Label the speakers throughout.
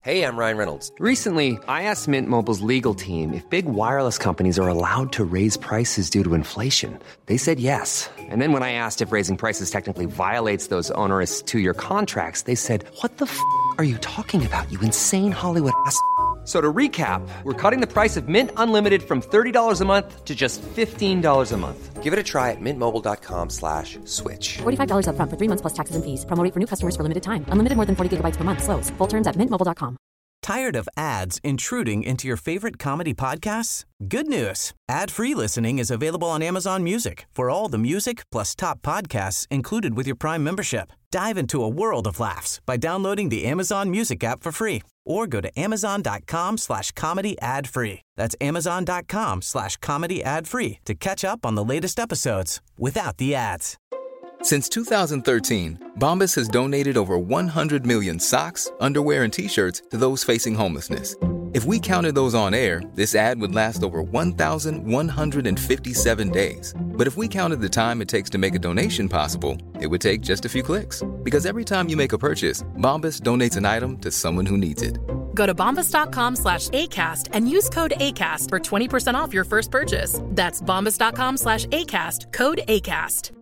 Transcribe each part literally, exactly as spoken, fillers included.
Speaker 1: Hey, I'm Ryan Reynolds.
Speaker 2: Recently, I asked Mint Mobile's legal team if big wireless companies are allowed to raise prices due to inflation. They said yes. And then when I asked if raising prices technically violates those onerous two-year contracts, they said, what the f*** are you talking about, you insane Hollywood ass f- So to recap, we're cutting the price of Mint Unlimited from thirty dollars a month to just fifteen dollars a month.
Speaker 1: Give it a try at mintmobile.com slash switch.
Speaker 3: forty-five dollars up front for three months plus taxes and fees. Promo rate for new customers for limited time. Unlimited more than forty gigabytes per month. Slows full terms at mint mobile dot com.
Speaker 4: Tired of ads intruding into your favorite comedy podcasts? Good news. Ad-free listening is available on Amazon Music for all the music plus top podcasts included with your Prime membership. Dive into a world of laughs by downloading the Amazon Music app for free or go to amazon.com slash comedy ad free. That's amazon.com slash comedy ad free to catch up on the latest episodes without the ads.
Speaker 5: Since two thousand thirteen, Bombas has donated over one hundred million socks, underwear, and T-shirts to those facing homelessness. If we counted those on air, this ad would last over one thousand one hundred fifty-seven days. But if we counted the time it takes to make a donation possible, it would take just a few clicks. Because every time you make a purchase, Bombas donates an item to someone who needs it.
Speaker 6: Go to bombas.com slash ACAST and use code ACAST for twenty percent off your first purchase. That's bombas.com slash ACAST, code ACAST.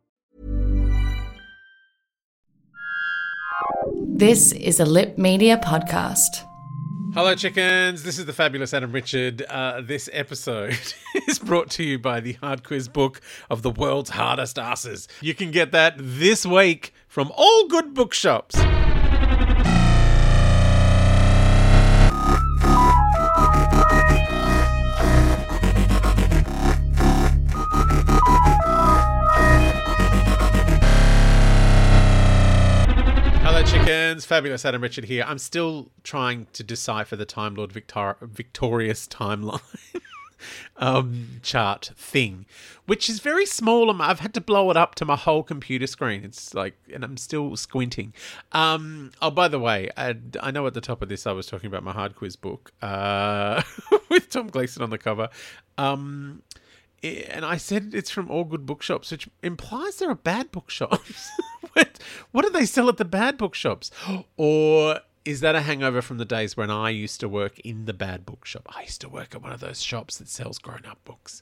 Speaker 7: This is a Lip Media podcast.
Speaker 8: Hello, chickens. This is the fabulous Adam Richard. Uh, this episode is brought to you by the Hard Quiz book of the world's hardest asses. You can get that this week from all good bookshops. Hello, chickens. Fabulous Adam Richard here. I'm still trying to decipher the Time Lord Victor- Victorious timeline um, chart thing, which is very small. And I've had to blow it up to my whole computer screen. It's like, and I'm still squinting. Um, oh, by the way, I, I know at the top of this I was talking about my Hard Quiz book uh, with Tom Gleeson on the cover. Um, and I said it's from all good bookshops, which implies there are bad bookshops. what, what do they sell at the bad bookshops? Or is that a hangover from the days when I used to work in the bad bookshop? I used to work at one of those shops that sells grown-up books.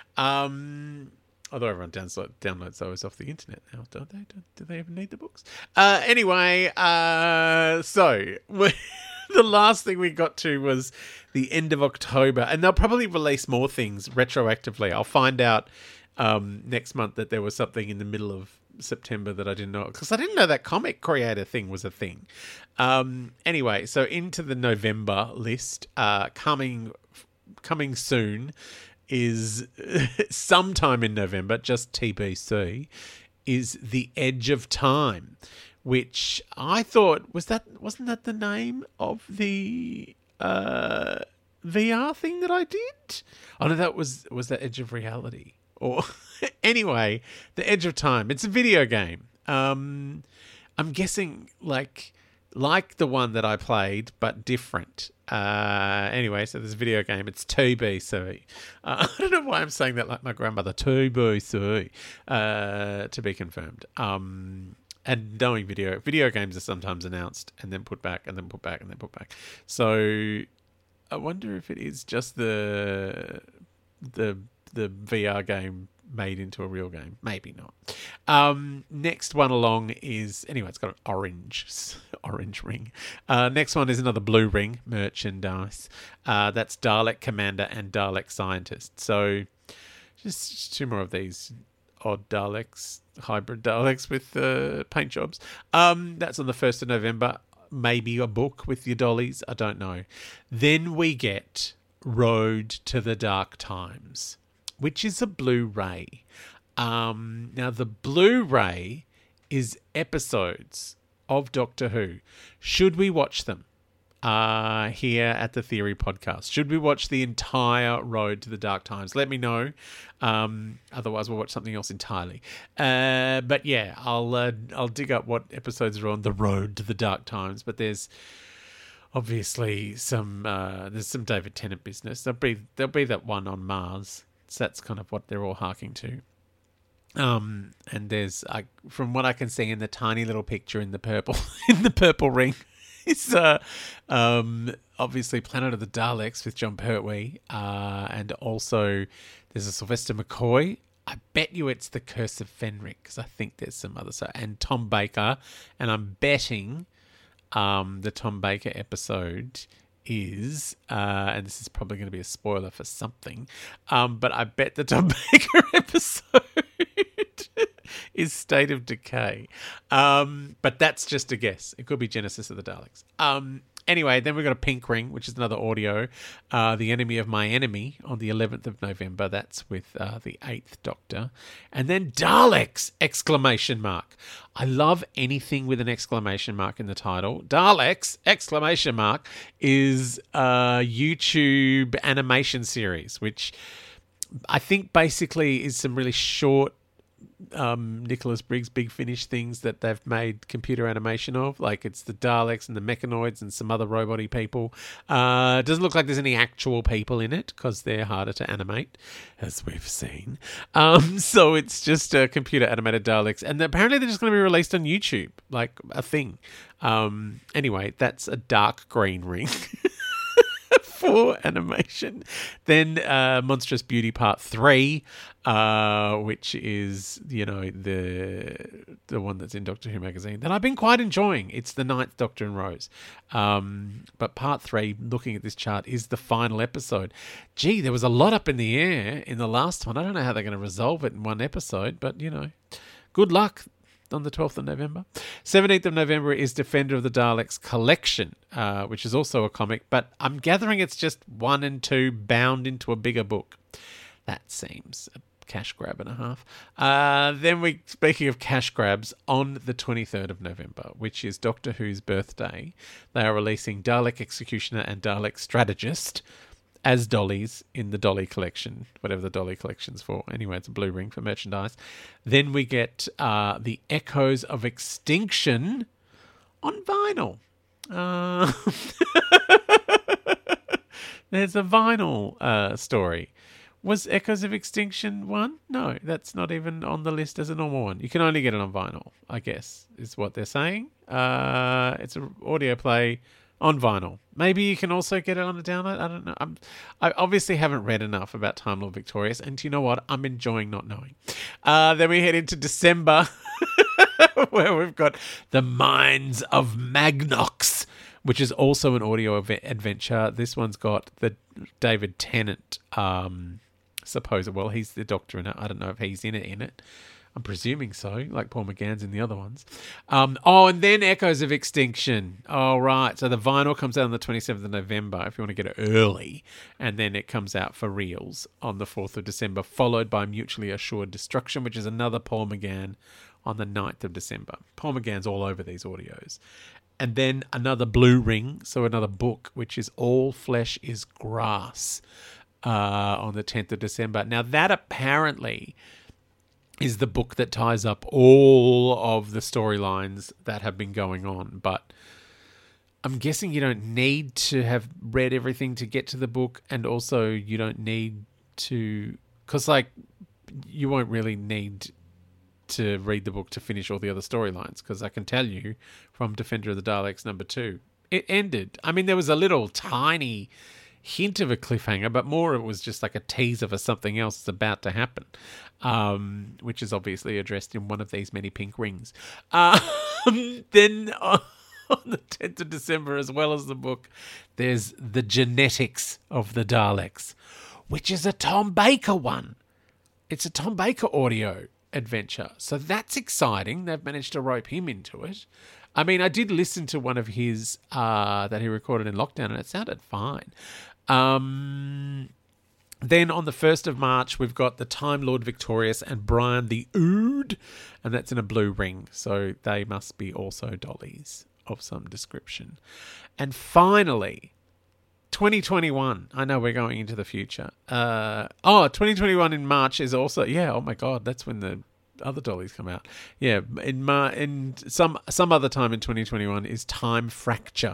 Speaker 8: Um, although everyone downloads, downloads those off the internet now, don't they? Do, do they even need the books? Uh, anyway, uh, so... the last thing we got to was the end of October, and they'll probably release more things retroactively. I'll find out um, next month that there was something in the middle of September that I didn't know, because I didn't know that comic creator thing was a thing. Um, anyway, so into the November list, uh, coming coming soon is sometime in November, just T B C, is The Edge of Time, which I thought was that wasn't that the name of the uh, V R thing that I did? Oh no, that was was that Edge of Reality. Or anyway, The Edge of Time. It's a video game. Um, I'm guessing like like the one that I played, but different. Uh, anyway, so there's a video game. It's T B C. Uh, I don't know why I'm saying that like my grandmother. T B C. Uh, to be confirmed. Um, and knowing video video games are sometimes announced and then put back and then put back and then put back. So I wonder if it is just the the the V R game made into a real game. Maybe not. Um, next one along is, anyway, it's got an orange orange ring. Uh, next one is another blue ring merchandise. Uh, that's Dalek Commander and Dalek Scientist. So just, just two more of these odd Daleks, hybrid Daleks with uh, paint jobs. Um, that's on the first of November. Maybe a book with your dollies. I don't know. Then we get Road to the Dark Times, which is a Blu-ray. Um, now, the Blu-ray is episodes of Doctor Who. Should we watch them uh, here at the Theory Podcast? Should we watch the entire Road to the Dark Times? Let me know. Um, otherwise, we'll watch something else entirely. Uh, but yeah, I'll uh, I'll dig up what episodes are on the Road to the Dark Times. But there's obviously some uh, there's some David Tennant business. There'll be there'll be that one on Mars. So that's kind of what they're all harking to. Um, and there's, uh, from what I can see in the tiny little picture in the purple, in the purple ring, is uh, um, obviously Planet of the Daleks with John Pertwee, uh, and also there's a Sylvester McCoy. I bet you it's The Curse of Fenric, because I think there's some other stuff. And Tom Baker, and I'm betting um, the Tom Baker episode is, uh, and this is probably going to be a spoiler for something, um, but I bet the Tom Baker episode is State of Decay. Um, but that's just a guess. It could be Genesis of the Daleks. Um, anyway, then we've got a Pink Ring, which is another audio. Uh, the Enemy of My Enemy on the eleventh of November. That's with uh, the eighth Doctor. And then Daleks! Exclamation mark. I love anything with an exclamation mark in the title. Daleks! Exclamation mark is a YouTube animation series, which I think basically is some really short Um, Nicholas Briggs Big Finish things that they've made computer animation of. Like it's the Daleks and the Mechanoids and some other robot-y people. Uh, it doesn't look like there's any actual people in it because they're harder to animate, as we've seen. Um, so it's just uh, computer animated Daleks. And apparently they're just going to be released on YouTube, like a thing. Um, anyway, that's a dark green ring. For animation. Then uh, Monstrous Beauty Part three, uh, which is, you know, the the one that's in Doctor Who magazine that I've been quite enjoying. It's the ninth Doctor and Rose. Um, but Part three, looking at this chart, is the final episode. Gee, there was a lot up in the air in the last one. I don't know how they're going to resolve it in one episode, but, you know, good luck. On the twelfth of November. seventeenth of November is Defender of the Daleks Collection, uh, which is also a comic, but I'm gathering it's just one and two bound into a bigger book. That seems a cash grab and a half. Uh, then we, speaking of cash grabs, on the twenty-third of November, which is Doctor Who's birthday, they are releasing Dalek Executioner and Dalek Strategist as dollies in the Dolly collection, whatever the Dolly collection's for. Anyway, it's a blue ring for merchandise. Then we get uh, the Echoes of Extinction on vinyl. Uh, there's a vinyl uh, story. Was Echoes of Extinction one? No, that's not even on the list as a normal one. You can only get it on vinyl, I guess, is what they're saying. Uh, it's an audio play on vinyl. Maybe you can also get it on a download. I don't know. I'm, I obviously haven't read enough about Time Lord Victorious, and you know what? I'm enjoying not knowing. Uh, then we head into December, where we've got The Mines of Magnox, which is also an audio ev- adventure. This one's got the David Tennant, um, suppose. Well, he's the Doctor in it. I don't know if he's in it. In it. I'm presuming so, like Paul McGann's in the other ones. Um, oh, and then Echoes of Extinction. Oh, right. So the vinyl comes out on the twenty-seventh of November if you want to get it early. And then it comes out for reals on the fourth of December, followed by Mutually Assured Destruction, which is another Paul McGann on the ninth of December. Paul McGann's all over these audios. And then another blue ring, so another book, which is All Flesh is Grass uh, on the tenth of December. Now, that apparently is the book that ties up all of the storylines that have been going on. But I'm guessing you don't need to have read everything to get to the book, and also you don't need to... Because, like, you won't really need to read the book to finish all the other storylines, because I can tell you from Defender of the Daleks number two, it ended. I mean, there was a little tiny hint of a cliffhanger, but more it was just like a teaser for something else that's about to happen, um, which is obviously addressed in one of these many pink rings. Um, then on the tenth of December, as well as the book, there's The Genetics of the Daleks, which is a Tom Baker one. It's a Tom Baker audio adventure. So that's exciting. They've managed to rope him into it. I mean, I did listen to one of his uh, that he recorded in lockdown, and it sounded fine. Um, then on the first of March, we've got the Time Lord Victorious and Brian the Ood, and that's in a blue ring. So they must be also dollies of some description. And finally, twenty twenty-one. I know we're going into the future. Uh, oh, twenty twenty-one in March is also, yeah, oh my God, that's when the other dollies come out. Yeah, in Mar- in some some other time in twenty twenty-one is Time Fracture,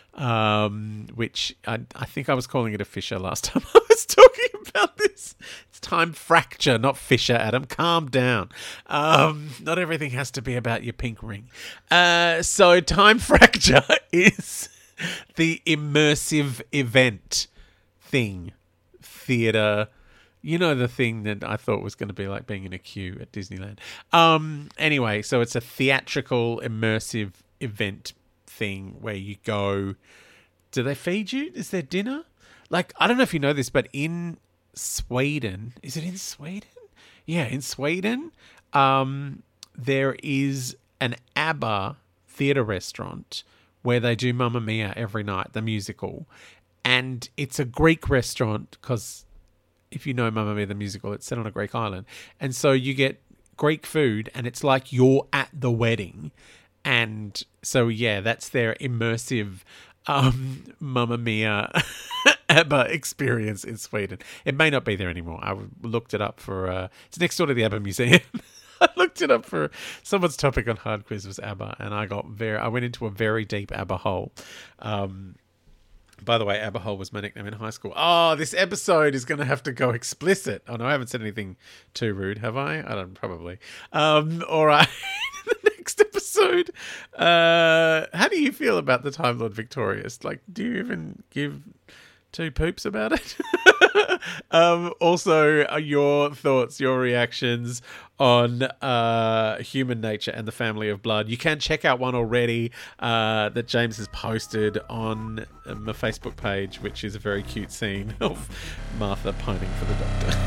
Speaker 8: um, which I, I think I was calling it a Fisher last time I was talking about this. It It's time fracture, not fissure, Adam. Calm down. Um, not everything has to be about your pink ring. Uh, so time fracture is the immersive event thing. Theatre. You know, the thing that I thought was going to be like being in a queue at Disneyland. Um, anyway, so it's a theatrical, immersive event thing where you go... Do they feed you? Is there dinner? Like, I don't know if you know this, but in Sweden, is it in Sweden? Yeah, in Sweden, um, there is an ABBA theatre restaurant where they do Mamma Mia every night, the musical. And it's a Greek restaurant because if you know Mamma Mia, the musical, it's set on a Greek island. And so you get Greek food and it's like you're at the wedding. And so, yeah, that's their immersive um, Mamma Mia ABBA experience in Sweden. It may not be there anymore. I looked it up for... Uh, it's next door to the ABBA Museum. I looked it up for someone's topic on Hard Quiz was ABBA, and I got very... I went into a very deep ABBA hole. Um, by the way, ABBA hole was my nickname in high school. Oh, this episode is going to have to go explicit. Oh, no, I haven't said anything too rude, have I? I don't... Probably. Um, all right. The next episode. Uh, how do you feel about the Time Lord Victorious? Like, do you even give two poops about it? um, also, uh, your thoughts, your reactions on uh, Human Nature and the Family of Blood. You can check out one already uh, that James has posted on my Facebook page, which is a very cute scene of Martha pining for the doctor.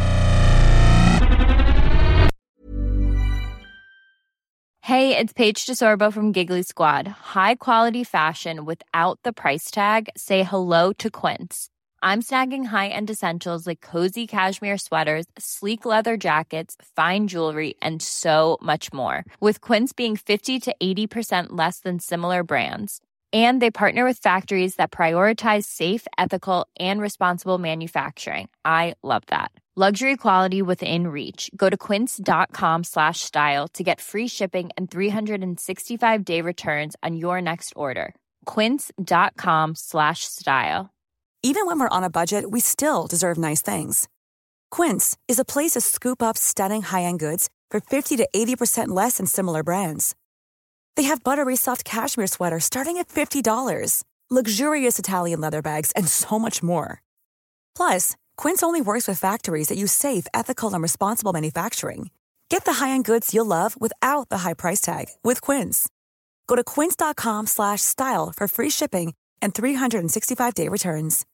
Speaker 9: Hey, it's Paige DeSorbo from Giggly Squad. High quality fashion without the price tag. Say hello to Quince. I'm snagging high-end essentials like cozy cashmere sweaters, sleek leather jackets, fine jewelry, and so much more. With Quince being fifty to eighty percent less than similar brands. And they partner with factories that prioritize safe, ethical, and responsible manufacturing. I love that. Luxury quality within reach. Go to quince.com slash style to get free shipping and three sixty-five day returns on your next order. Quince.com slash style.
Speaker 10: Even when we're on a budget, we still deserve nice things. Quince is a place to scoop up stunning high-end goods for fifty to eighty percent less than similar brands. They have buttery soft cashmere sweaters starting at fifty dollars, luxurious Italian leather bags, and so much more. Plus, Quince only works with factories that use safe, ethical, and responsible manufacturing. Get the high-end goods you'll love without the high price tag with Quince. Go to quince.com slash style for free shipping and three sixty-five day returns.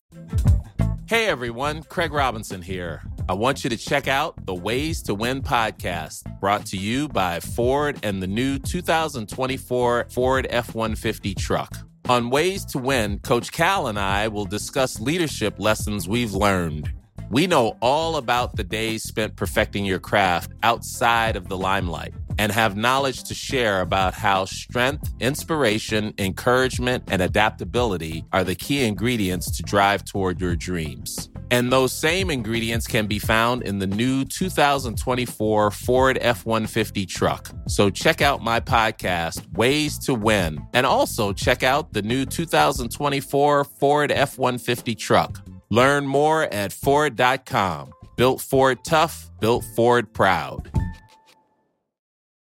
Speaker 11: Hey everyone, Craig Robinson here. I want you to check out the Ways to Win podcast, brought to you by Ford and the new two thousand twenty-four Ford F one fifty truck. On Ways to Win, Coach Cal and I will discuss leadership lessons we've learned. We know all about the days spent perfecting your craft outside of the limelight and have knowledge to share about how strength, inspiration, encouragement, and adaptability are the key ingredients to drive toward your dreams. And those same ingredients can be found in the new two thousand twenty-four Ford F one fifty truck. So check out my podcast, Ways to Win, and also check out the new two thousand twenty-four Ford F one fifty truck. Learn more at Ford dot com. Built Ford tough, built Ford proud.